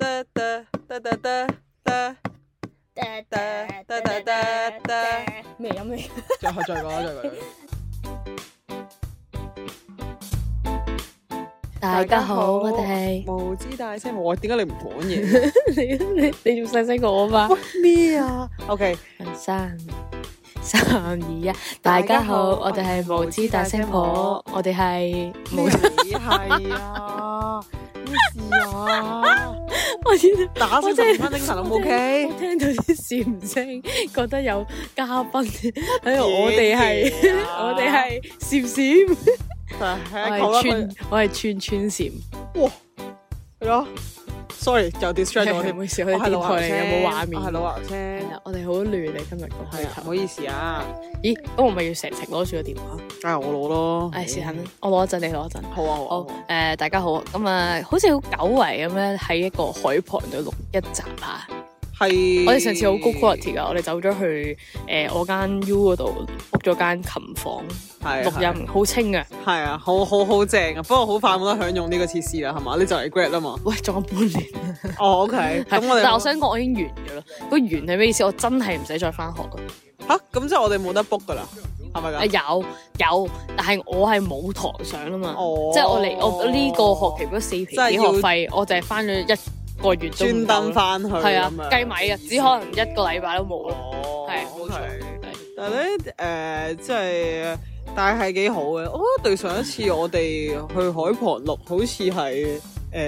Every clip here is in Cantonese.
咩音嚟？ 再講。 大家好，我哋係無知大聲我，點解你唔講嘢？ 你仲細聲過我嘛？ 咩啊 ？OK， 3、2、1，大家好，我哋係無知大聲婆，我哋係無知係啊，咩事啊？ 我知打先15分精神好唔 OK？ 我聽到啲笑聲，覺得有嘉賓喺度，我哋係閃閃。我係串閃， 哇，係咯 ，sorry 就 distract 咗我添， 唔好意思，我哋電台嚟嘅冇畫面， 係老牙聲， 係啦，我哋好亂啊今日個開頭， 唔好意思啊， 咦，咁我咪要成程攞住個電話， 我攞咯， 試下啦，我攞一陣，你攞一陣， 好啊，好， 大家好，咁啊，好似好久違咁樣喺一個海旁度錄一集啊。 係， 我哋上次好高 quality 噶，我哋走咗去我間 U 嗰度 book 咗間琴房錄音，好清啊， 係啊，好正啊，不過好快冇得享用呢個設施啦，係嘛？你就嚟 grad 啦嘛？ 喂，仲有半年。 哦 ，OK，咁我哋， 但我想講我已經完咗啦，個完係咩意思？我真係唔使再翻學噶。 吓，咁即係我哋冇得 book 噶啦，係咪噶？ 有，但係我係冇堂上啊嘛， 哦， 即係我呢個學期嗰4皮幾學費，我就係翻咗1個月專登翻去， 係啊，計米啊，只可能1個禮拜都冇咯，係冇錯。 但係咧即係，但係幾好嘅。我覺得對上一次我哋去海旁錄，好似係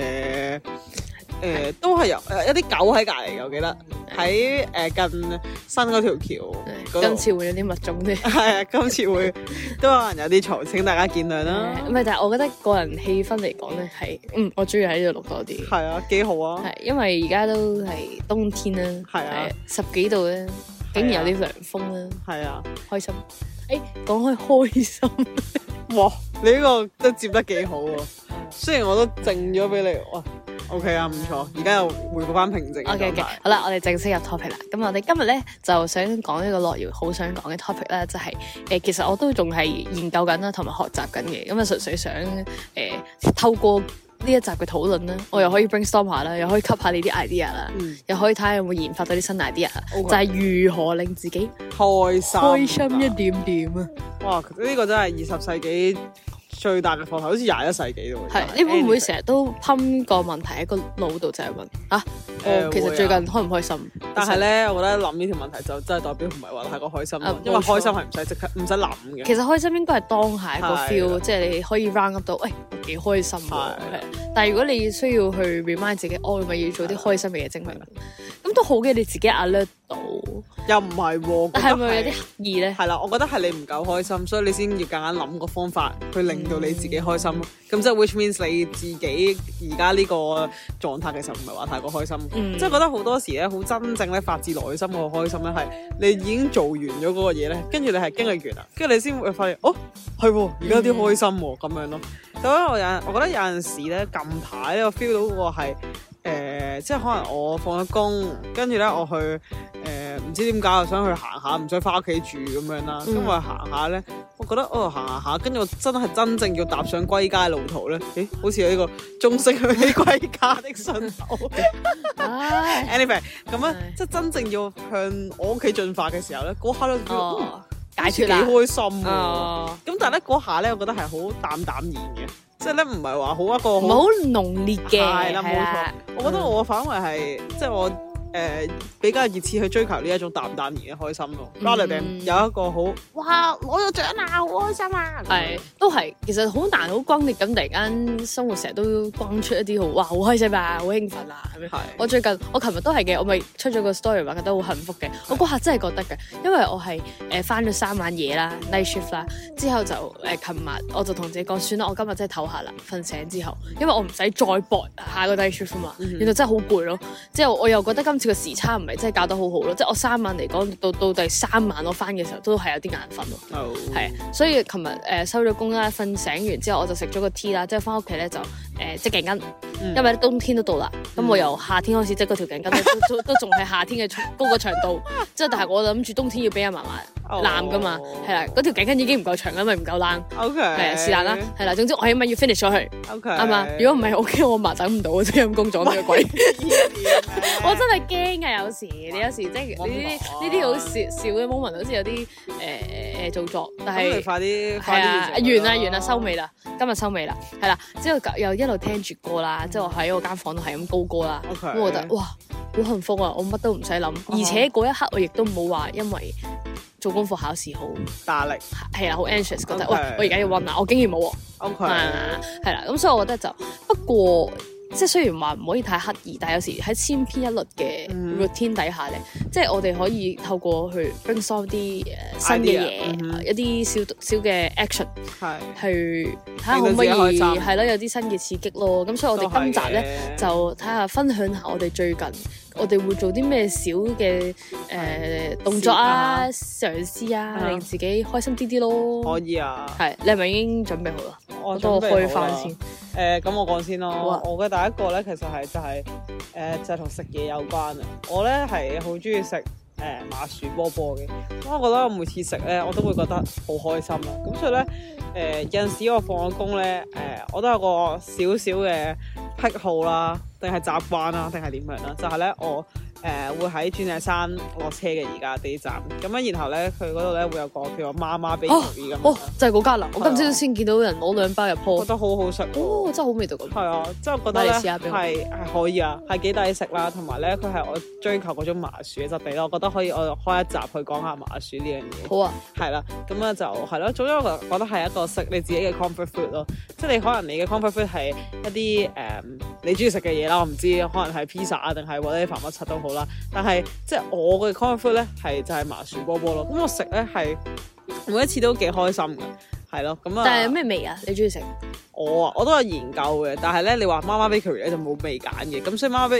都係有一啲狗喺隔離嘅，我記得喺近新嗰條橋。 今次會有啲密種啲， 係啊，今次會都可能有啲嘈，請大家見諒啦。 唔係，但係我覺得個人氣氛嚟講咧係，我中意喺呢度錄多啲。 係啊，幾好啊！ 係因為而家都係冬天啦， 係啊 ，10幾度咧，竟然有啲涼風啦， 係啊， 開心。講開開心， 哇！你呢個都接得幾好喎。雖然我都靜咗俾你，哇 ，OK 啊，唔錯。而家又回復翻平靜。 OK， 好啦，我哋正式入 topic 啦。咁我哋今日咧就想講一個樂瑤好想講嘅 topic 啦，就係其實我都仲係研究緊啦，同埋學習緊嘅。咁啊，純粹想透過呢一集嘅討論啦，我又可以 brainstorm 下啦，又可以吸下你啲 idea 啦，又可以睇下有冇研發到啲新 idea，就係如何令自己開心一點點啊！ 哇，呢個真係20世紀最大嘅課題，好似21世紀咯。 係，你會唔會成日都噴個問題喺個腦度，就係問其實最近開唔開心？ 但係咧，我覺得諗呢條問題就真係代表唔係話太過開心，因為開心係唔使諗嘅。 其實開心應該係當下一個 feel，即係你可以 round up 到，我幾開心喎。但係如果你需要去 remind 自己，我咪要做啲開心嘅嘢證明，咁都好嘅，你自己 alert 到。 又唔係喎， 係咪有啲刻意咧？ 係啦，我覺得係你唔夠開心，所以你先要夾硬諗個方法去令到你自己開心咯。咁即係 which means 你自己而家呢個狀態其實唔係話太過開心，即係覺得好多時咧，好真正咧發自內心個開心咧，係你已經做完咗嗰個嘢咧，跟住你係經歷完啦，跟住你先會發現，係喎，而家有啲開心喎，咁樣咯。所以我覺得有陣時咧，近排咧我 feel 到嗰個係即係可能我放咗工，跟住咧我去唔知點解我想去行下，唔想翻屋企住咁樣啦。咁我行下咧，我覺得行下，跟住我真正要踏上歸家路途咧，好似有呢個中式去歸家的信號。Anyway， 咁啊，即係真正要向我屋企進發嘅時候咧，嗰下咧解脫啦，幾開心喎。咁但係咧嗰下咧，我覺得係好淡然嘅。即係咧，唔係話好一個唔係好濃烈嘅， 係啦，冇錯。我覺得我反為係即係我比較熱切去追求呢一種淡然嘅開心咯。rather than 有一個好哇攞咗獎啊，好開心啊！ 係都係，其實好難好轟烈咁，突然間生活成日都轟出一啲好開心啊，好興奮啊咁樣。我琴日都係嘅，我咪出咗個 story 話覺得好幸福嘅。我嗰下真係覺得嘅，因為我係返咗3晚夜啦 night shift 啦，之後就琴日我就同自己講，算啦，我今日真係唞下啦，瞓醒之後，因為我唔使再搏下個 night shift 啊嘛，原來真係好攰咯。之後我又覺得今次個時差唔係真係搞得好好咯，即係我3晚嚟講，到第3晚我翻嘅時候都係有啲眼瞓咯，係，所以琴日收咗工啦，瞓醒完之後我就食咗個 tea 啦，之後翻屋企咧就織頸巾，因為冬天都到啦，咁我由夏天開始織嗰條頸巾都仲係夏天嘅高個長度，即係但係我諗住冬天要俾阿嫲嫲攬噶嘛，係啦，嗰條頸巾已經唔夠長，因為唔夠冷。 OK， 係啊，是但啦，係啦，總之我起碼要 finish 咗佢。 OK， 啱嘛？如果唔係，我驚我阿嫲等唔到，我真係陰公咗呢個鬼。我真係驚㗎，有時你有時即係呢啲好少嘅 moment，好似有啲做作，但係你快啲係啊，完啦，收尾啦，今日收尾啦，係啦，之後又一路聽住歌啦，之後喺我間房度係咁高歌啦，咁我覺得哇，好幸福啊！我乜都唔使諗，而且嗰一刻我亦都冇話因為做功課考試好大力， 係啦，好 anxious， 覺得喂，我而家要溫啊，我竟然冇喎 ，OK， 係啦，咁所以我覺得就不過。即係雖然話唔可以太刻意，但係有時喺千篇一律嘅 routine 底下咧，即係我哋可以透過去 brainstorm 啲新嘅嘢，一啲小嘅 action， 去睇下可唔可以係咯，有啲新嘅刺激咯。咁所以我哋今集咧就睇下分享下我哋最近我哋會做啲咩小嘅動作啊、嘗試啊，令自己開心啲啲咯。 可以啊， 係你係咪已經準備好啦？ 我都開翻先。 咁我講先咯。我嘅第一個咧，其實就係同食嘢有關啊。我咧係好中意食麻薯波波嘅。咁我覺得我每次食咧，我都會覺得好開心啊。咁所以咧，有陣時我放咗工咧，我都有個少少嘅癖好啦，定係習慣啦，定係點樣啦？就係咧，我會喺鑽石山落車嘅而家地鐵站，咁樣然後咧佢嗰度咧會有個叫做媽媽 bakery 咁。 就係嗰間啦！我今朝先見到人攞2包入鋪， 覺得好好食。 真係好味道咁。 係啊，即係覺得咧係可以啊，係幾抵食啦，同埋咧佢係我追求嗰種麻薯嘅質地咯。我覺得可以我開一集去講下麻薯呢樣嘢。 好啊， 係啦，咁啊就係咯。總之我覺得係一個食你自己嘅 comfort food 咯，即係你可能你嘅 comfort food 係一啲你中意食嘅嘢啦，我唔知可能係 pizza 啊定係或者乜柒都好啦，但係即係我嘅 comfort food 咧就係麻薯波波咯。咁我食咧係每一次都幾開心嘅，係咯。咁啊， 但係咩味啊？你中意食？ 我都有研究嘅，但係咧你話媽媽 bakery 咧就冇味揀嘅，咁所以媽媽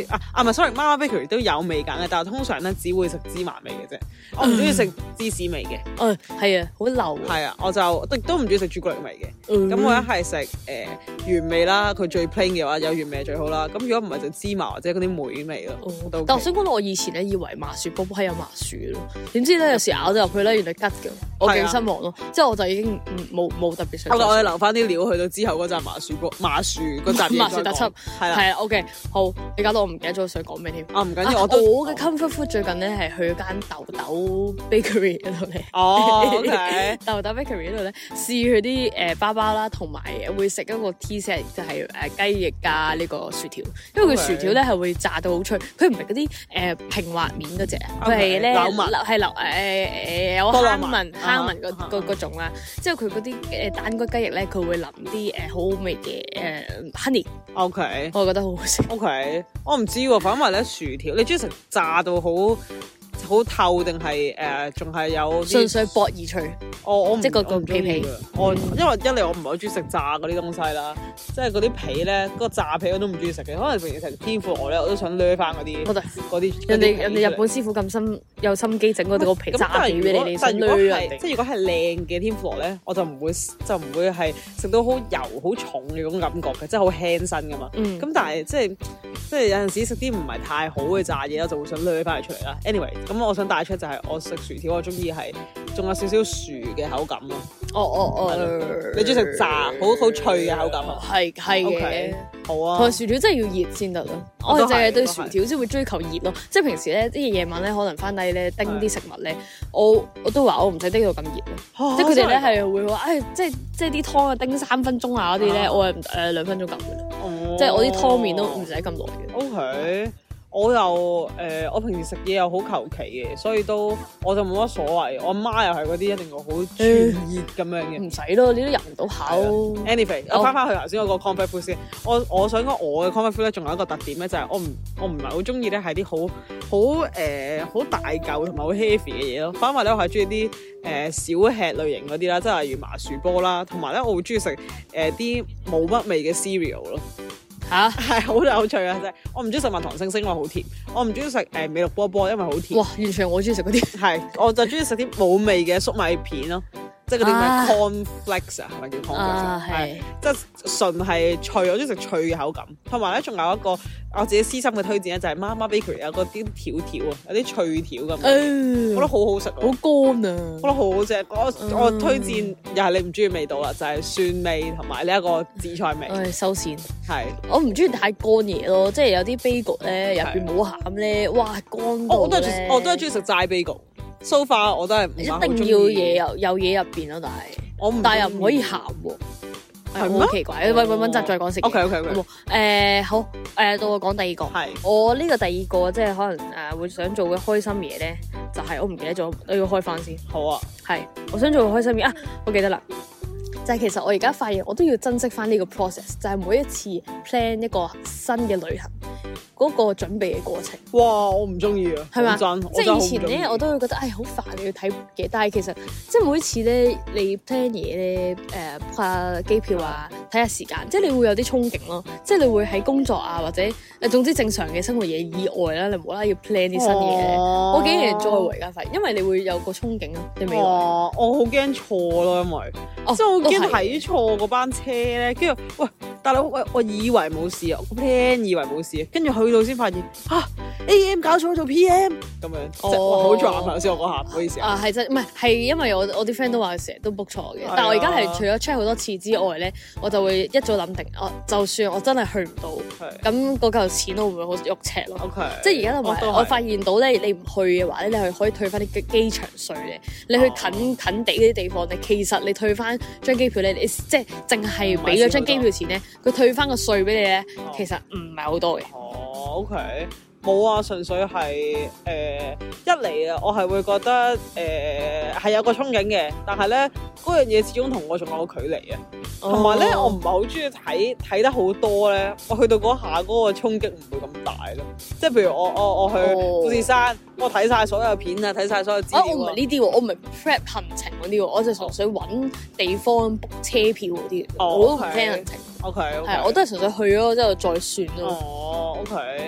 bakery 都有味揀嘅，但係通常咧只會食芝麻味嘅啫，我唔中意食芝士味嘅。 係啊，好流。 係啊，我就亦都唔中意食朱古力味嘅。咁我一係食原味啦，佢最 plain 嘅話有原味最好啦。咁如果唔係就芝麻或者嗰啲梅味咯。 但我想講我以前咧以為麻薯波波係有麻薯咯，點知咧有時咬咗入去咧原來吉嘅，我幾失望咯。之後我就已經冇特別想。我哋留翻啲料去到之後嗰陣麻薯嗰集麻薯特輯係啦，OK 好，你搞到我唔記得咗想講咩添。唔緊要，我嘅 comfort food 最近咧係去間豆豆 bakery 嗰度咧。 OK 豆豆 bakery 嗰度咧試佢啲包包啦，同埋會食一個 tea set 就係雞翼加呢個薯條，因為佢薯條咧係會炸到好脆，佢唔係嗰啲平滑面嗰隻，佢係咧係有坑紋嗰種啦。之後佢嗰啲蛋骨雞翼咧，佢會淋啲好好味嘅honey。OK， 我覺得好好食。 OK， 我唔知喎，反為咧薯條，你中意食炸到好透定係仲係有純粹薄而脆？我即係個皮皮。 因為一嚟我唔係好中意食炸嗰啲東西啦，即係嗰啲皮咧，嗰個炸皮我都唔中意食嘅。可能平時食天婦羅咧，我都想掠翻嗰啲。人哋日本師傅咁有心機整嗰個皮炸皮俾你，想掠人哋。 即係如果係靚嘅天婦羅咧，我就唔會係食到好油好重嘅嗰種感覺嘅，即係好輕身噶嘛。咁但係即係有陣時食啲唔係太好嘅炸嘢，我就會想掠翻佢出嚟啦。Anyway。咁我想帶出就係我食薯條，我中意係仲有少少薯嘅口感咯。你中意食炸好脆嘅口感啊？ 係嘅， 好啊。 同埋薯條真係要熱先得咯。我係淨係對薯條先會追求熱咯。即係平時咧，啲夜晚咧可能翻低咧叮啲食物咧，我都話我唔使叮到咁熱咯。即係佢哋咧係會話，即係啲湯啊叮3分鐘啊嗰啲咧，我係2分鐘夠嘅啦。即係我啲湯麵都唔使咁耐嘅。 OK。我我平時食嘢又好求其嘅，所以我就冇乜所謂。我阿媽又係嗰啲一定要好專熱咁樣嘅。 唔使咯，你都入唔到口。 Anyway，我翻去頭先嗰個 comfort food 先。我想講我嘅 comfort food 咧，仲有一個特點咧，就係我唔係好中意咧，係啲好大嚿同埋好 heavy 嘅嘢咯。反為咧，我係中意啲小吃類型嗰啲啦，即係例如麻薯波啦，同埋咧我會中意食啲冇乜味嘅 cereal 咯。係好有趣啊！真係，我唔中意食蜜糖星星，因為好甜。我唔中意食美祿波波，因為好甜。 哇！完全我中意食嗰啲。 係，我就中意食啲冇味嘅粟米片咯。 即係嗰啲咩 cornflakes 啊，係咪叫 cornflakes？係即係純係脆，我中意食脆嘅口感。同埋咧，仲有一個我自己私心嘅推薦咧，就係媽媽 bakery 有嗰啲條條啊，有啲脆條咁，我覺得好好食， 好乾啊， 覺得好好食。我推薦又係你唔中意味道啦，就係酸味同埋呢一個紫菜味。 收線係我唔中意太乾嘢咯，即係有啲 bagel 咧入邊冇餡咧，哇乾到咧。 我都係中意食齋 bagel。So far 我都係唔係好中意。 一定要嘢有嘢入邊咯，但係又唔可以鹹喎。係好奇怪，揾集再講食。 OK。 好到我講第二個。係我呢個第二個即係可能會想做嘅開心嘢咧，就係我唔記得咗，我要開翻先。 好啊。係我想做嘅開心嘢啊，我記得啦。就係其實我而家發現，我都要珍惜翻呢個 process，就係每一次 plan 一個新嘅旅行嗰個準備嘅過程。 哇！我唔中意啊，係嘛？ 即係以前咧，我都會覺得好煩，你要睇嘢。但係其實即係每一次咧，你 plan 嘢咧，book 下機票啊，睇下時間，即係你會有啲憧憬咯。即係你會喺工作啊，或者總之正常嘅生活嘢以外啦，你無啦啦要 plan 啲新嘢咧，我幾 enjoy 而家發現，因為你會有個憧憬咯。你明？ 我好驚錯咯，因為即係我驚睇錯嗰班車咧，跟住喂大佬，我以為冇事啊，我 plan 以為冇事，跟住去到先發現AM 搞錯做 PM 咁樣，即係好 drama 頭先我嗰下，唔好意思係真唔係因為我啲 friend 都話成日都 book 錯嘅，但係我而家係除咗 check 好多次之外咧，我就會一早諗定，就算我真係去唔到，咁嗰嚿錢我會唔會好肉赤咯？即係而家同埋我發現到咧，你唔去嘅話咧，你係可以退翻啲機場稅咧。你去近地嗰啲地方咧，其實你退翻張機票咧，你即係淨係俾咗張機票錢咧，佢退翻個稅俾你咧，其實唔係好多嘅。 OK。冇啊，純粹係一嚟啊，我係會覺得係有個憧憬嘅，但係咧嗰樣嘢始終同我仲有個距離啊，同埋咧我唔係好中意睇得好多咧，我去到嗰下嗰個衝擊唔會咁大咯，即係譬如我去富士山，我睇晒所有片啊，睇晒所有資料。我唔係呢啲喎，我唔係 prep 行程嗰啲喎，我就純粹揾地方 book 車票嗰啲，我都唔 plan 行程。 OK， 係我都係純粹去咗之後再算咯。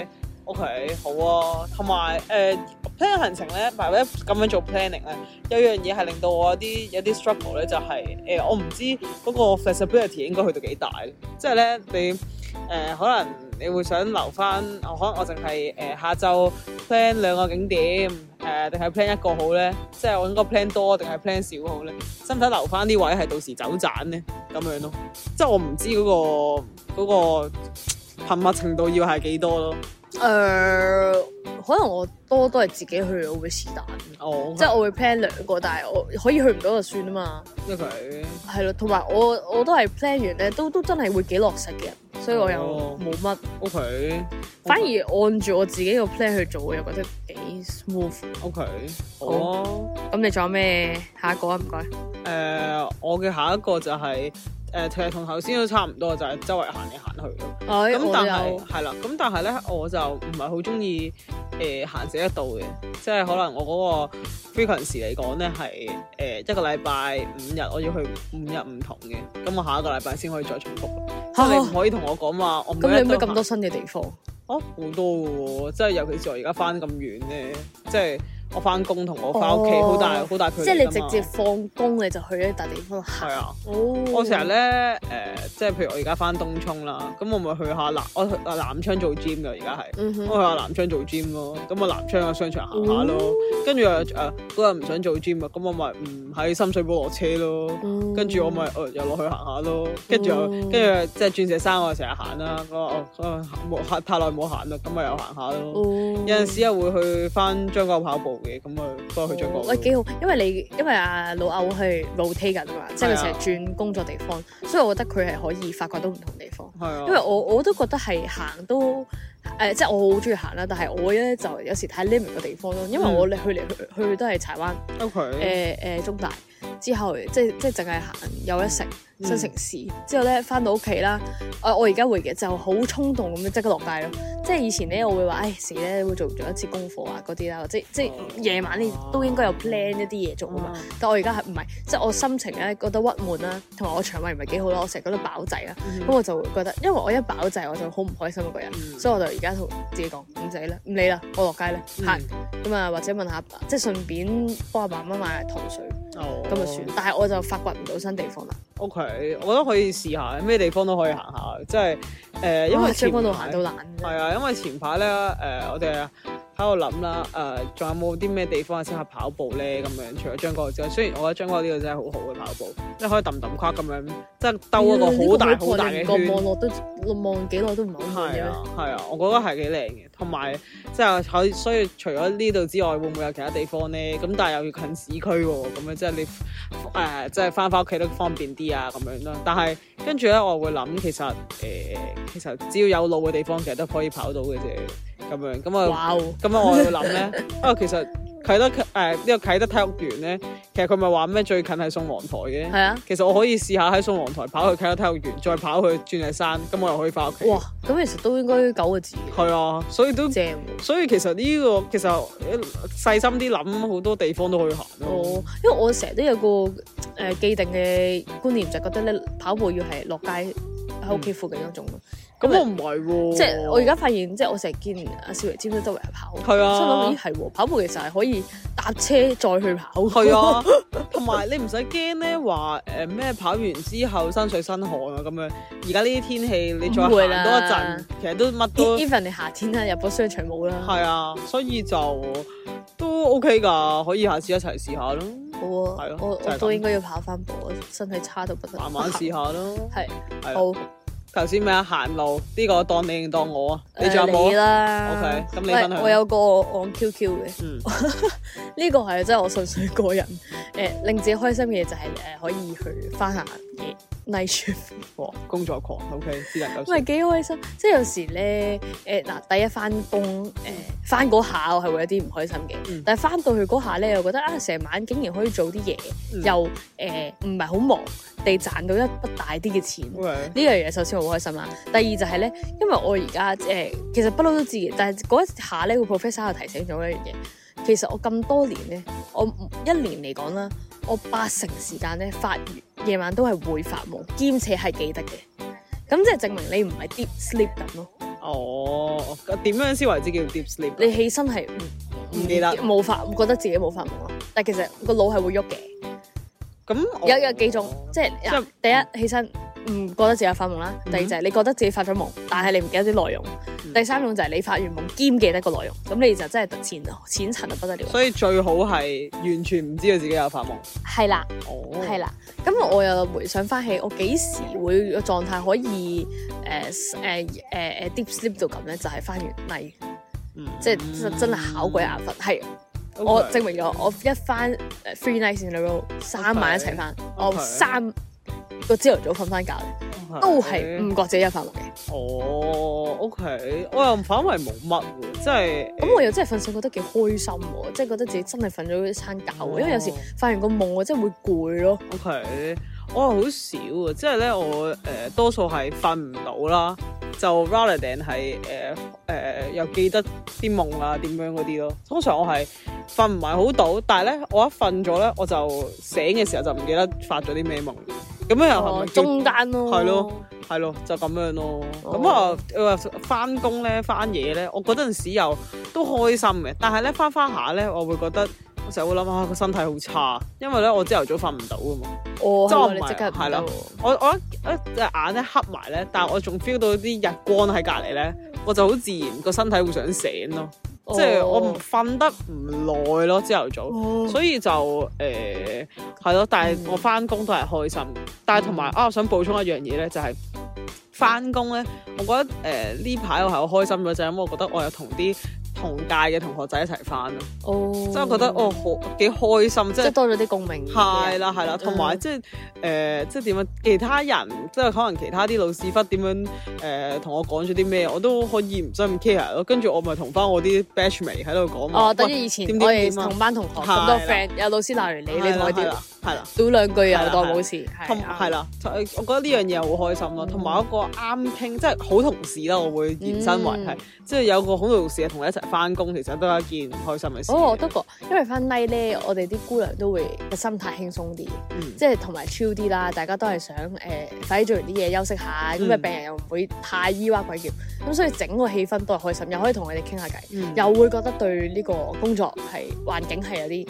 OK， 好啊，同埋plan 行程咧，或者咁樣做 planning 咧，有樣嘢係令到我有啲 struggle 咧，就係我唔知嗰個 flexibility 應該去到幾大咧，即係咧你可能你會想留翻，可能我淨係下晝 plan 2個景點，定係 plan 1個好咧？即係我應該 plan 多定係 plan 少好咧？使唔使留翻啲位係到時走盞咧？咁樣咯，即係我唔知嗰個頻密程度要係幾多咯。 可能我多都係自己去，我會是但。即係我會 plan 2個，但係我可以去唔到就算啊嘛。係咯，同埋我都係 plan 完咧，都真係會幾落實嘅人，所以我又冇乜。反而按住我自己個 plan 去做，我又覺得幾 smooth。 好啊。 咁你仲有咩下一個啊？唔該。 我嘅下一個就係其實同頭先都差唔多，就係周圍行嚟行去咯。咁但係係啦，咁但係咧我就唔係好中意行死一度嘅，即係可能我嗰個 frequency 嚟講咧係一個禮拜5日，我要去5日唔同嘅，咁我下一個禮拜先可以再重複。即係你唔可以同我講話，我每日都。咁你有咩咁多新嘅地方？ 好多嘅喎，即係尤其是我而家翻咁遠咧，即係。我翻工同我翻屋企好大距離， 即係你直接放工你就去一笪地方行。係啊， 我成日咧即係譬如我而家翻東涌啦，咁我咪去下我去南昌做 gym 㗎，而家係，我去下南昌做 gym 咯，咁我南昌嘅商場行下咯，跟住嗰日唔想做 gym 啊，咁我咪唔喺深水埗落車咯，跟住我咪又落去行下咯，跟住即係鑽石山我成日行啦，冇太耐冇行啦，咁咪又行下咯，有陣時又會去翻將軍澳跑步。咁啊，都去將軍澳。喂， 幾好，因為阿老歐係 rotate 緊啊嘛，即係佢成日轉工作地方，所以我覺得佢係可以發掘到唔同地方。係啊，因為我都覺得係行都即係我好中意行啦，但係我咧就有時太 limit 個地方咯，因為我去嚟去都係柴灣中大之後，即係淨係行有得食新城市之後咧，翻到屋企啦。我而家會嘅就好衝動咁樣即刻落街咯。即係以前咧，我會話死咧會做唔做一次功課啊嗰啲啦，即係夜晚你都應該有 plan 一啲嘢做啊嘛。但我而家係唔係，即係我心情咧覺得鬱悶啦，同埋我腸胃唔係幾好啦，我成日覺得飽滯啦，咁我就會覺得，因為我一飽滯我就好唔開心一個人，所以我就而家同自己講唔理啦，我落街咧行咁啊，或者問下即係順便幫阿爸媽買糖水。 咁就算。但係我就發掘唔到新地方啦。 OK，我覺得可以試下，咩地方都可以行下，即係因為將軍澳行到懶。 係啊，因為前排咧我哋喺度諗啦，仲有冇啲咩地方係適合跑步咧？咁樣除咗將軍澳之外，雖然我覺得將軍澳呢個真係好好嘅跑步，即係可以揼揼跨咁樣，即係兜一個好大好大嘅圈。 望落都望幾耐都唔係好遠嘅咩？ 係啊，我覺得係幾靚嘅，同埋即係所以除咗呢度之外，會唔會有其他地方咧？咁但係又要近市區喎，咁樣即係你即係翻屋企都方便啲啊，咁樣啦。但係跟住咧，我會諗其實只要有路嘅地方，其實都可以跑到嘅啫。咁樣咁啊，咁我會諗咧，其實啟德呢個啟德體育園咧，其實佢咪話咩最近係宋皇台嘅。係啊，其實我可以試下喺宋皇台跑去啟德體育園，再跑去鑽石山，咁我又可以翻屋企。 哇！咁其實都應該9個字。 係啊，所以都正。 所以其實呢個其實細心啲諗，好多地方都可以行咯。 因為我成日都有個既定嘅觀念，就覺得咧跑步要係落街喺屋企附近嗰種咯。 咁我唔係喎， 即係我而家發現，即係我成日見阿少爺尖都周圍跑， 係啊， 所以諗咦係喎，跑步其實係可以搭車再去跑， 係啊，同埋你唔使驚咧話咩跑完之後身水身汗啊咁樣。而家呢啲天氣你再行多一陣，其實都乜都 even 你夏天啦入咗商場冇啦， 係啊，所以就都 OK 㗎，可以下次一齊試下咯。 好啊，係咯，我都應該要跑翻步，身體差到不得， 慢慢試下咯。係好。 頭先咩啊？行路呢個當你定當我啊？你仲有冇啦 ？OK，咁你分享。 我有個按 QQ 嘅，呢個係真係我純粹個人令自己開心嘅嘢就係可以去翻下嘢 night shift。 工作狂 OK， 知能夠。 因為幾開心，即係有時咧第一翻工翻嗰下我係會有啲唔開心嘅，但係翻到去嗰下咧，我覺得成晚竟然可以做啲嘢，又唔係好忙地賺到一筆大啲嘅錢，呢樣嘢首先好開心啦。第二就係咧，因為我而家其實不嬲都知嘅，但係嗰一下咧個 professor 又提醒咗一樣嘢。其實我咁多年咧，我一年嚟講啦，我80%時間咧夜晚都係會發夢，兼且係記得嘅。咁即係證明你唔係 deep sleep 緊咯。 哦，點樣先為之叫 deep sleep？ 你起身係唔記得，覺得自己冇發夢咯。但係其實個腦係會喐嘅。咁有幾種，即係第一起身唔覺得自己有發夢啦，第二就係你覺得自己發咗夢，但係你唔記得啲內容，第三種就係你發完夢兼記得個內容，咁你就真係淺層就不得了。 所以最好係完全唔知道自己有發夢。 係啦，係啦。咁我又回想翻起，我幾時會個狀態可以deep sleep 到咁咧？就係翻完例，即係真係好鬼眼瞓，係。我證明咗，我一翻 3 nights in a row 3晚一齊翻，我3個朝頭早瞓翻覺咧，都係唔覺自己有發夢嘅。 OK， 我又反為冇乜喎，即係咁我又真係瞓醒覺得幾開心喎，即係覺得自己真係瞓咗一餐覺喎，因為有時發完個夢我真係會攰咯。 OK，我係好少啊，即係咧我多數係瞓唔到啦。就 rather than 係又記得啲夢啊點樣嗰啲咯。通常我係瞓唔係好到，但係咧我一瞓咗咧，我就醒嘅時候就唔記得發咗啲咩夢。咁樣又係咪中間咯？ 係咯，就咁樣咯。咁翻工咧翻嘢咧，我嗰陣時又都開心嘅，但係咧翻下咧，我會覺得我成日會諗下個身體好差，因為咧我朝頭早瞓唔到啊嘛。即係我唔係係啦，我一隻眼咧黑埋咧，但係我仲 feel 到啲日光喺隔離咧，我就好自然個身體會想醒咯。即係我唔瞓得唔耐咯，朝頭早，所以就係咯。但係我翻工都係開心，但係同埋我想補充一樣嘢咧，就係翻工咧，我覺得呢排我係好開心嘅，就係因為我覺得我有同啲同屆嘅同學仔一齊翻咯，即係覺得好幾開心，即係多咗啲共鳴。 係啦，同埋即係點啊？其他人即係可能其他啲老屎忽點樣同我講咗啲咩，我都可以唔使咁 care 咯。跟住我咪同翻我啲 batchmate 喺度講。等於以前我哋同班同學咁多 friend，有老師鬧完你同佢啲係啦，賭兩句又當冇事。係啦，我覺得呢樣嘢好開心咯。同埋一個啱傾，即係好同事啦，我會延伸為係，即係有個好同事同你一齊翻工，其實都係一件開心嘅事。我都覺，因為翻 night 咧，我哋啲姑娘都會個心態輕鬆啲，即係同埋 chill 啲啦。大家都係想快啲做完啲嘢休息下，咁病人又唔會太咿哇鬼叫，咁所以整個氣氛都係開心，又可以同佢哋傾下偈，又會覺得對呢個工作係環境係有啲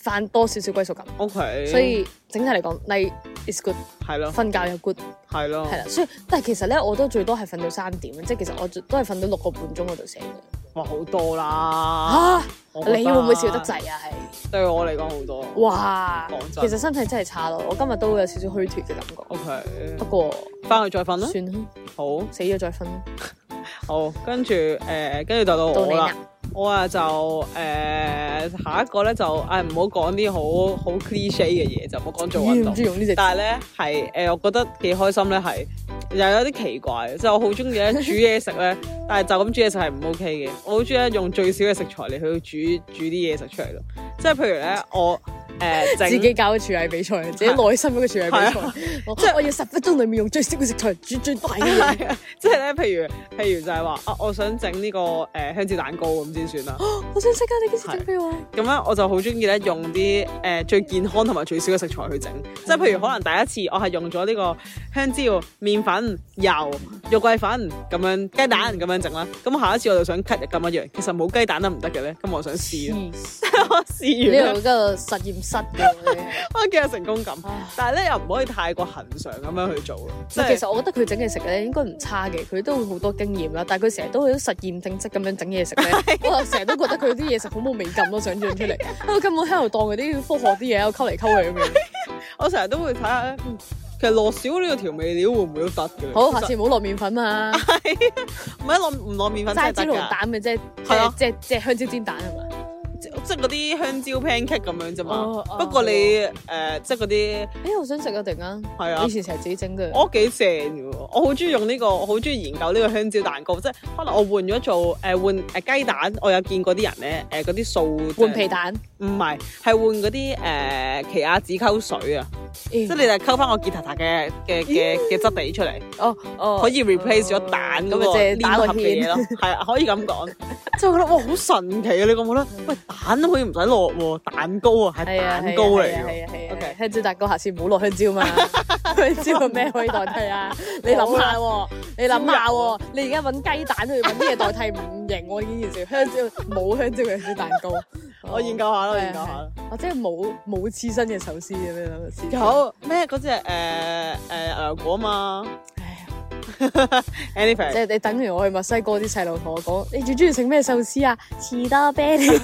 翻多少少歸屬感。 OK， 所以整體嚟講 night is good， 係咯， 瞓覺又 good， 係咯， 係啦。所以但係其實咧，我都最多係瞓到3點，即係其實我都係瞓到6個半鐘嗰度寫嘅。 哇，好多啦！ 你會唔會笑得滯啊？係對我嚟講好多。 哇， 講真其實身體真係差咯。我今日都有少少虛脱嘅感覺。 OK， 不過翻去再瞓啦。 算啦， 好， 死咗再瞓啦。 好，跟住就到我啦。我啊就下一個咧就唔好講啲好 cliche 嘅嘢，就唔好講做運動。 用呢隻， 但係咧係我覺得幾開心咧，係又有啲奇怪，即係我好中意咧煮嘢食咧，但係就咁煮嘢食係唔 OK 嘅。我好中意咧用最少嘅食材嚟去煮啲嘢食出嚟咯。即係譬如咧我自己搞個廚藝比賽，自己內心嗰個廚藝比賽，即係我要10分鐘裏面用最少嘅食材煮最大嘅嘢。 即係咧，譬如就係話我想整呢個香蕉蛋糕咁先算啦。 我想識啊！你幾時整俾我？ 咁咧我就好中意咧用啲最健康同埋最少嘅食材去整。即係譬如可能第一次我係用咗呢個香蕉、麵粉、油、肉桂粉咁樣雞蛋咁樣整啦。咁下一次我就想 cut 咁一樣，其實冇雞蛋得唔得嘅咧？咁我想試。我試完呢度嗰個實驗室嘅， 我幾有成功感。但係咧又唔可以太過恒常咁樣去做咯。 其實我覺得佢整嘢食咧應該唔差嘅，佢都好多經驗啦。但係佢成日都好實驗性質咁樣整嘢食咧，我成日都覺得佢啲嘢食好冇美感咯，想象出嚟，我根本喺度當嗰啲科學啲嘢喺度溝嚟溝去咁樣。 我成日都會睇下，其實落少呢個調味料會唔會都得嘅？ 好，下次唔好落麵粉啊！ 係，唔係唔落麵粉真係得㗎。齋焦同蛋嘅啫，即係香蕉煎蛋係嘛？ 即係嗰啲香蕉 pancake 咁樣啫嘛。不過你即係嗰啲， 我想食啊！突然間， 係啊， 以前成日自己整嘅。 我幾正嘅喎，我好中意用呢個，我好中意研究呢個香蕉蛋糕。即係可能我換咗做換雞蛋，我有見過啲人咧嗰啲素換皮蛋， 唔係換嗰啲奇亞籽溝水啊。即係你就溝翻個結塔塔嘅質地出嚟，可以 replace 咗蛋嗰個黏合嘅嘢咯，係啊，可以咁講。即係我覺得哇，好神奇啊！你覺唔覺得？喂，蛋都可以唔使落喎，蛋糕啊，係蛋糕嚟嘅。 係啊，OK，香蕉蛋糕下次唔好落香蕉嘛，香蕉有咩可以代替啊？你諗下喎，你而家揾雞蛋去揾啲嘢代替唔型喎呢件事，香蕉冇香蕉嘅香蕉蛋糕。 我研究下啦，研究下啦。 或者冇刺身嘅壽司咁樣有咩嗰隻牛油果嘛？Anyway， 即係你等於我去墨西哥啲細路同我講，你最中意食咩壽司啊？士多啤梨。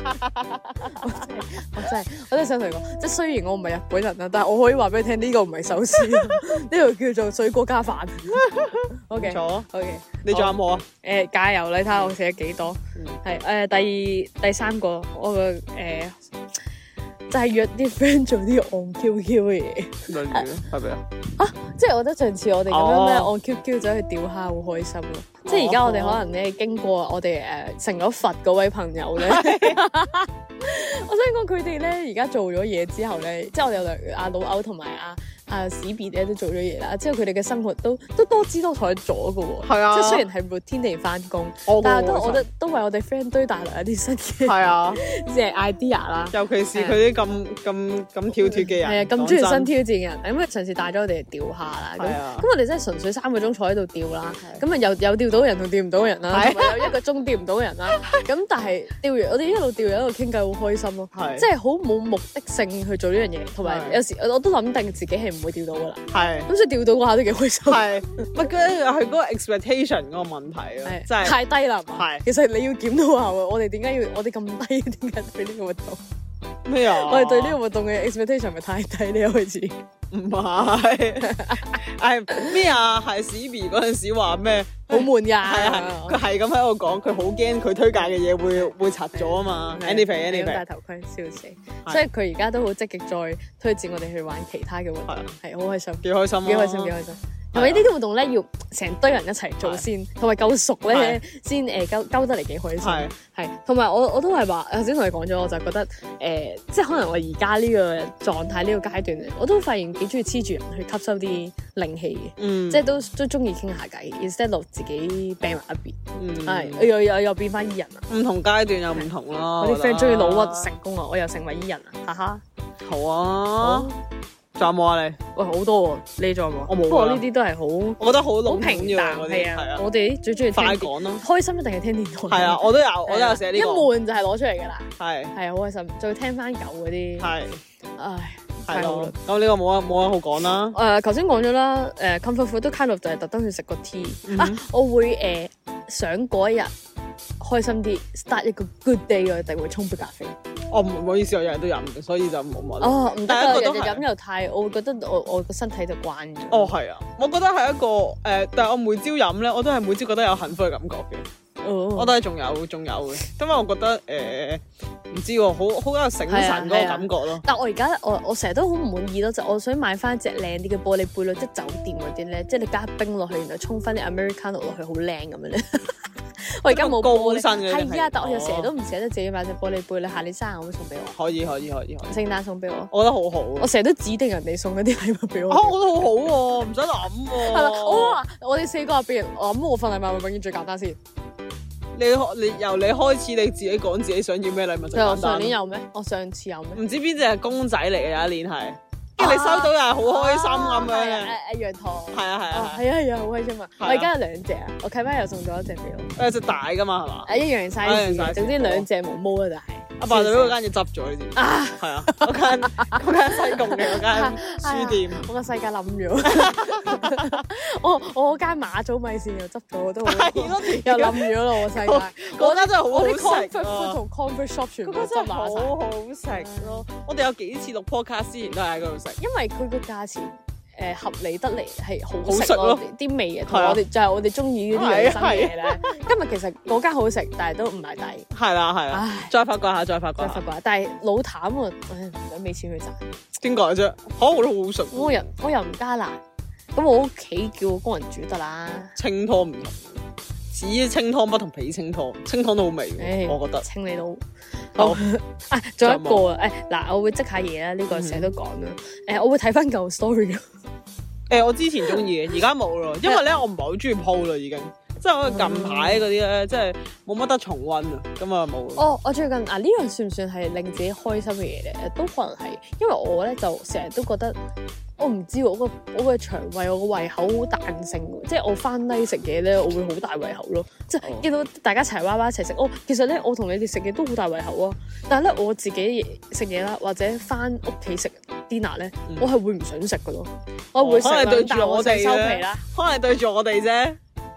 我真係想同你講，即係雖然我唔係日本人啦，但係我可以話俾你聽，呢個唔係壽司，呢個叫做水果加飯。OK， 錯 OK， 你仲有冇啊？ 加油！你睇下我寫咗幾多？係第三個，我個就係約啲 friend 做啲按 QQ 嘅嘢。 例如咧，係咪啊？ 即係我覺得上次我哋咁樣咧按 QQ 走去釣蝦好開心咯。即係而家我哋可能咧經過我哋成咗佛嗰位朋友咧，我想講佢哋咧而家做咗嘢之後咧，即係我哋有阿老歐同埋史別咧都做咗嘢啦，之後佢哋嘅生活都多姿多彩咗㗎喎。係啊，即係雖然係每天地返工，但係我覺得都為我哋 friend 堆帶來一啲新嘅係啊， 即係 idea 啦。 尤其是佢啲咁跳脫嘅人， 係啊，咁中意新挑戰嘅人，咁佢上次帶咗我哋釣蝦啦。咁我哋真係純粹3個鐘坐喺度釣啦。咁啊有釣到人同釣唔到人啦，同埋有1個鐘釣唔到人啦。咁但係釣完我哋一路釣一路傾偈，好開心咯。即係好冇目的性去做呢樣嘢，同埋有時我都諗定自己係唔會釣到噶啦，係咁所以釣到嗰下都幾開心。係， 咪係嗰個 expectation 嗰個問題咯，真係太低啦。係，其實你要檢討下喎，我哋點解要我哋咁低？點解對呢個活動咩啊？ 我哋對呢個活動嘅 expectation 咪太低呢？一開始唔係，係咩啊？係史 B 嗰陣時話咩？ 好悶㗎，係啊，佢係咁喺度講，佢好驚佢推介嘅嘢會拆咗啊嘛。Anyway， 戴頭盔笑死，所以佢而家都好積極再推薦我哋去玩其他嘅活動，係好開心， 幾開心， 幾開心，幾開心。同埋呢啲活動咧，要成堆人一齊做先，同埋夠熟咧先溝得嚟幾開心。係，同埋我都係話，頭先同你講咗，我就覺得即係可能我而家呢個狀態呢個階段，我都發現幾中意黐住人去吸收啲靈氣嘅，即係都中意傾下偈 ，instead of 自己病埋一邊。係，又變翻醫人啦。 唔同階段又唔同咯。 我啲 friend 中意老屈成功啊，我又成為醫人啊，哈哈。 好啊。 仲有冇啊你？ 喂，好多喎，你仲有冇？ 我冇㗎不過呢啲都係好我覺得好好平淡，係啊。我哋最中意聽快講咯。 開心一定係聽電台。 係啊，我都有寫呢個。 一悶就係攞出嚟㗎啦。 係係好開心，再聽翻舊嗰啲。 係。 唉， 係太好啦。 咁呢個冇乜好講啦。 頭先講咗啦，comfort food 都 kind of 就係特登去食個 tea 啊，我會想嗰一日開心啲 start 一個 good day， 我一定會沖杯咖啡。 唔好意思，我日日都飲嘅，所以就冇乜。 哦，唔得啊！日日第一個都係飲又太，我會覺得我個身體就慣咗。 哦，係啊，我覺得係一個但係我每朝飲咧，我都係每朝覺得有幸福嘅感覺嘅。我都係仲有嘅，因為我覺得唔知喎，好有醒神嗰個感覺咯。 但我而家我成日都好唔滿意咯，就我想買翻隻靚啲嘅玻璃杯咯，即係酒店嗰啲咧，即係你加冰落去，然後沖翻啲 Americano 落去，好靚咁樣咧。我而家冇玻璃，係啊，但我又成日都唔捨得自己買隻玻璃杯咧。下年生日可唔可以送俾我？ 可以。 聖誕送俾我， 我覺得好好。 我成日都指定人哋送嗰啲禮物俾我。 我覺得好好喎，唔使諗喎。 係啦，我哋4個入邊，我份禮物永遠最簡單先。 你由你開始你自己講自己想要咩禮物就簡單。 上年有咩？我上次有咩？ 唔知邊隻係公仔嚟嘅，有一年係，跟住你收到又係好開心咁樣嘅。 羊駝。係啊，好開心啊！我而家有2隻啊，我契媽又送咗1隻俾我。 有隻大㗎嘛係嘛？ 一樣 size，總之2隻毛毛啊，就係。阿爸就俾嗰間嘢執咗，你知唔知？係啊，嗰間西貢嘅嗰間書店， 我個世界冧咗。我嗰間馬祖米線又執咗，都又冧咗咯，我世界。 嗰間真係好好食。 comfort food 同 comfort shop 全部執埋晒。 好好食咯！我哋有幾次錄 podcast 之前都係喺嗰度食， 因為佢個價錢合理得嚟係好食咯，啲味嘅同我哋就係我哋中意嗰啲養生嘢咧。今日其實嗰間好食，但係都唔係抵。係啦，再發掘下。 但係老譚喎，唔想俾錢去賺。 點解啫？我覺得好好食。 我又唔加辣，咁我屋企叫工人煮得啦。 清湯唔同，只清湯不同皮清湯，清湯都好味，我覺得。 清你都好啊！仲有一個嗱，我會積下嘢啦，呢個成日都講啦。我會睇翻舊 story 咯。 我之前中意嘅，而家冇咯，因為咧我唔係好中意鋪啦，已經。即係我近排嗰啲咧，即係冇乜得重溫啊，咁啊冇。我最近呢樣算唔算係令自己開心嘅嘢咧？ 都可能係，因為我咧就成日都覺得，我唔知我個腸胃，我個胃口好彈性，即係我翻低食嘢咧，我會好大胃口咯。即係見到大家齊娃娃一齊食，其實咧我同你哋食嘢都好大胃口啊。但係咧我自己食嘢啦，或者翻屋企食 dinner 咧，我係會唔想食噶咯。我會食兩啖我就收皮啦。 可能係對住我哋啫。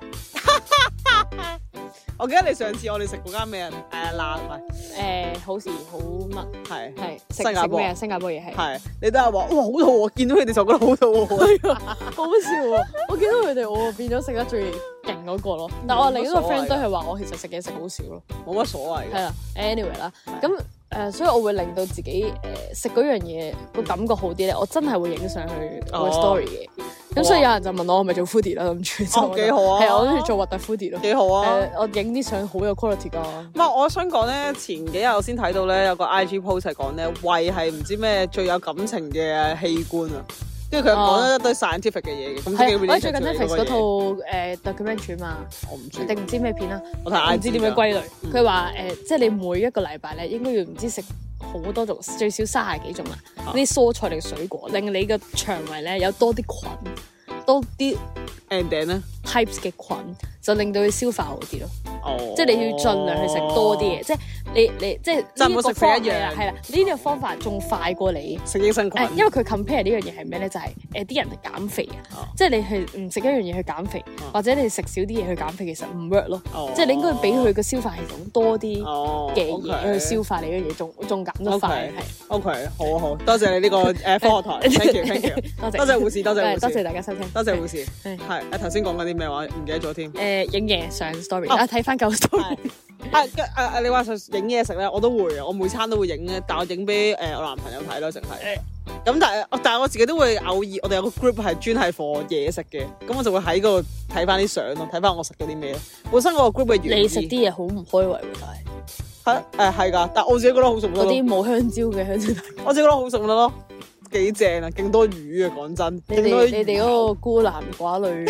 我記得你上次我哋食嗰間咩辣好時好乜係新加坡咩啊？新加坡嘢係你都係話哇好肚餓，見到佢哋就覺得好肚餓， 好笑喎！我見到佢哋我變咗食得最勁嗰個咯，但我另一個 friend 都係話我其實食嘢食好少咯， 冇乜所謂。 係啦 ，anyway 啦，咁所以我會令到自己食嗰樣嘢個感覺好啲咧，我真係會影上去個 story 嘅。咁所以有人就問我係咪做 foodie 啦，諗住幾好啊！ 係我諗住做核突 foodie 咯， 幾好啊！ 我影啲相好有 quality 噶。 唔係，我想講咧，前幾日我先睇到咧有個 IG post 係講咧胃係唔知咩最有感情嘅器官啊，跟住佢又講咗一堆 scientific 嘅嘢嘅。咁我最近 Netflix 嗰套documentary 嘛， 我唔知定唔知咩片啦， 我睇唔知點樣歸類。佢話即係你每一個禮拜咧應該要唔知食好多種，最少30幾種啊，啲蔬菜定水果，令你個腸胃咧有多啲菌。多啲 and then 咧 types 嘅菌，就令到佢消化好啲咯。即係你要盡量去食多啲嘢，即係你即係唔好食肥一樣。 係啦，呢個方法仲快過你食益生菌。 因為佢 compare 呢樣嘢係咩咧？就係啲人係減肥啊，即係你係唔食一樣嘢去減肥，或者你食少啲嘢去減肥，其實唔 work 咯。即係你應該俾佢個消化系統多啲嘅嘢去消化你嘅嘢，仲減得快。係 OK， 好，多謝你呢個科學台 ，thank you， 多謝護士，多謝大家收聽， 多謝護士。係頭先講緊啲咩話？唔記得咗添。 影嘢上 story，睇翻舊 story。 你話影嘢食咧，我都會，我每餐都會影嘅，但我影俾我男朋友睇咯，淨係。咁但係我自己都會偶爾，我哋有個 group 係專係 for 嘢食嘅，咁我就會喺嗰度睇翻啲相咯，睇翻我食咗啲咩咯。本身嗰個 group 嘅原意， 你食啲嘢好唔開胃喎， 但係係㗎，但我自己覺得好食咯。 嗰啲冇香蕉嘅香蕉， 我自己覺得好食咯，幾正啊，勁多魚啊，講真。 你哋嗰個孤男寡女。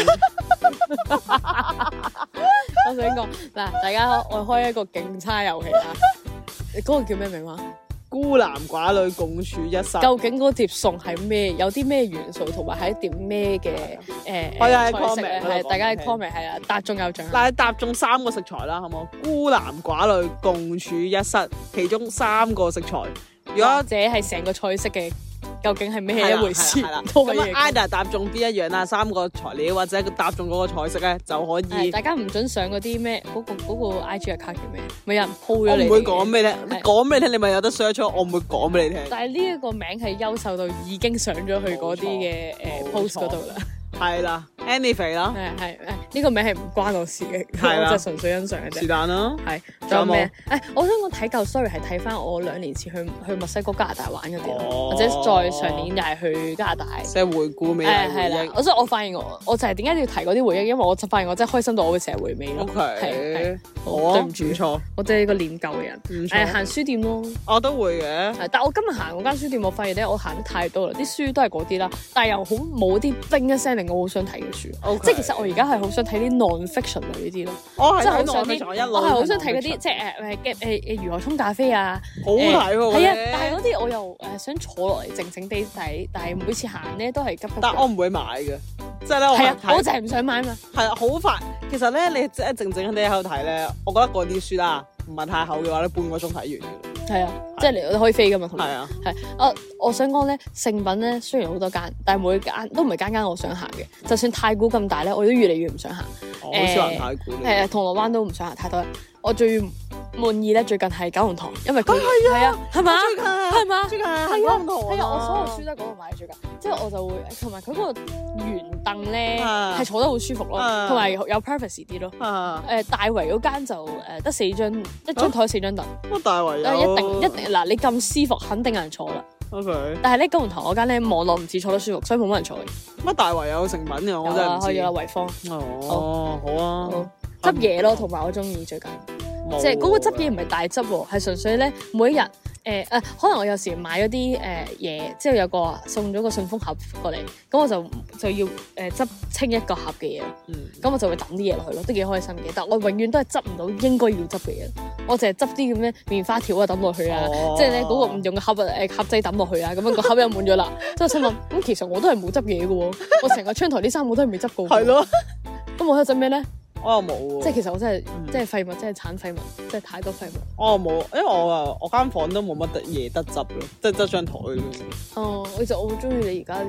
我想講嗱，大家我開一個競猜遊戲啊！嗰個叫咩名話？ 孤男寡女共處一室。 究竟嗰碟餸係咩？有啲咩元素，同埋係一碟咩嘅我有喺菜式 comment 嗰度係講大家嘅 comment 係啊，答中有獎。 嗱，你答中3個食材啦，好冇？孤男寡女共處一室，其中3個食材，如果或者係成個菜式嘅，究竟係咩一回事？ 係啦， 都可以咁 either 答中邊一樣啦，3個材料或者答中嗰個菜式咧，就可以。 大家唔準上嗰啲咩嗰個 IG account 叫咩？咪有人 po 我咗你哋嘅。 唔會講俾你聽，你講俾你聽，你咪有得 search，我唔會講俾你聽。 但係呢一個名係優秀到已經上咗去嗰啲嘅冇錯 post 嗰度啦。 係啦 ，Annie 肥啦， 係呢個名係唔關我事嘅， 係啦我就純粹欣賞嘅啫是。但啦。 係，仲有咩？我想講睇舊 story 係睇翻我2年前去墨西哥加拿大玩嗰啲咯，或者再上年又係去加拿大。 即係回顧美麗回係啦憶。， 所以我發現我就係點解要提嗰啲回憶，因為我就發現我真係開心到我會成日回味咯。 OK， 好好啊， 對唔住唔錯， 我真係一個念舊嘅人。 唔錯行書店咯。 我都會嘅。 但我今日行嗰間書店，我發現咧，我行得太多啦，啲書都係嗰啲啦，但係又好冇啲叮一聲令我好想睇嘅書。 OK 即係其實我而家係好想睇啲 non-fiction 類呢啲咯， 我係睇即係好想 non-fiction，我一啲， 路我係好想睇嗰睇啲即係如何沖咖啡啊， 好睇喎。 係啊嗰啲， 但係嗰啲我又想坐落嚟靜靜地睇，但係每次行咧都係急急。 但我唔會買嘅，即係咧我係啊， 睇我就係唔想買嘛。 係啊，好快。其實咧，你即係靜靜地喺度睇咧，我覺得嗰啲書啦，唔係太厚嘅話咧，半個鐘睇完嘅。 係啊，即係你可以飛噶嘛，同埋係啊， 係我想講咧，誠品咧雖然好多間，但係每間都唔係間間我想行嘅。就算太古咁大咧，我都越嚟越唔想行。 我好少人太古。 係啊，銅鑼灣都唔想行太多人。我最滿意咧最近係九龍塘，因為佢係啊，係嘛， 最近係嘛， 最近係啊， 九龍塘係啊，我所有書都喺嗰度買最近，即係我就會同埋佢嗰個圓凳咧啊係坐得好舒服咯， 啊同埋有 privacy 啲咯。 啊， 大圍嗰間就得4張，一張台4張凳， 乜大圍一有定嗱你咁舒服，肯定有人坐啦。 OK， 但係咧九龍塘嗰間咧望落唔似坐得舒服，所以冇乜人坐嘅。 乜大圍有成品嘅，我真係唔知。 可以啦，維芳哦，好啊， 好執嘢咯，同埋我中意最近。 冇即係嗰個執嘢唔係大執喎，係純粹咧每一日可能我有時買咗啲嘢，之後有個送咗個信封盒過嚟，咁我就要執清一個盒嘅嘢咯。咁我就會抌啲嘢落去咯，都幾開心嘅。但我永遠都係執唔到應該要執嘅嘢，我淨係執啲咁嘅棉花條啊抌落去啊，即係咧嗰個唔用嘅盒盒仔抌落去啊，咁樣個盒又滿咗啦。即係我心諗咁其實我都係冇執嘢嘅喎，我成個窗台啲衫我都係未執過。 係咯， 咁我喺度執咩咧？ 我又冇喎。 即係其實我真係即係廢物，即係產廢物，即係太多廢物。 我又冇，因為我間房都冇乜嘢得執咯，即係執張台咯。 哦，其實我好中意你而家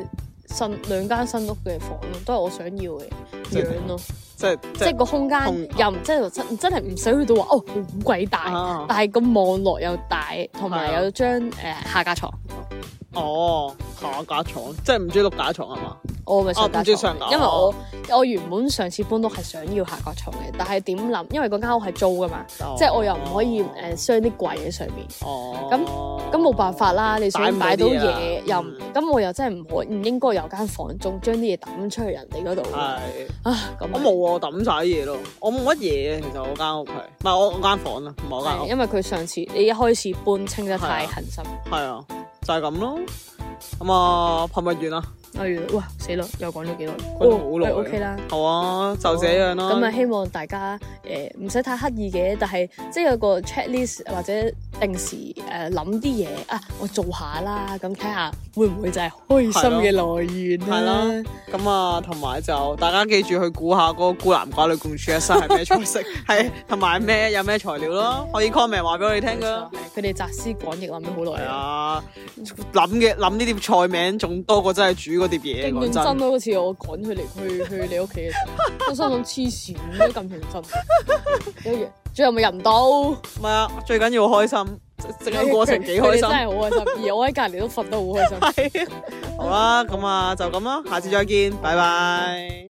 2間新屋嘅房咯，都係我想要嘅樣咯。即係個空間又唔真係唔使去到話好鬼大，但係個網絡又大，同埋有張下架床。 哦，下架床，即係唔中意碌架床係嘛？ 我咪上架床，因為我原本上次搬屋係想要下架床嘅，但係點諗？因為嗰間屋係租噶嘛，即係我又唔可以鑲啲櫃喺上面。咁冇辦法啦，你想買到嘢又咁，我又真係唔應該有間房仲將啲嘢抌出去人哋嗰度。 係咁我冇喎，我抌晒啲嘢咯，我冇乜嘢嘅，其實我間屋係，唔係我間房啊，唔係我間屋。 因為佢上次你一開始搬清得太狠心。 係啊，就係咁咯。咁啊，噴咪完啦。 哇死啦！又講咗幾耐？ 講咗好耐。 OK 啦。 好啊，就這樣啦。 咁啊，希望大家唔使太刻意嘅，但係即係有個 checklist 或者定時諗啲嘢啊，我做下啦，咁睇下會唔會就係開心嘅來源咧？ 係啦。咁啊，同埋就大家記住去估下嗰個孤男寡女共處一室係咩菜式，係同埋有咩材料咯，可以 comment 話俾我哋聽噶。 佢哋集思廣益諗咗好耐啊！諗呢碟菜名仲多過真係煮嗰碟嘢。 勁認真咯，好似我趕佢嚟去你屋企嘅時候，我心諗黐線都咁認真。最後咪入唔到。 唔係啊，最緊要開心，整個過程幾開心。 真係好開心，而我喺隔離都瞓得好開心。 好啦，咁啊就咁啦，下次再見，拜拜。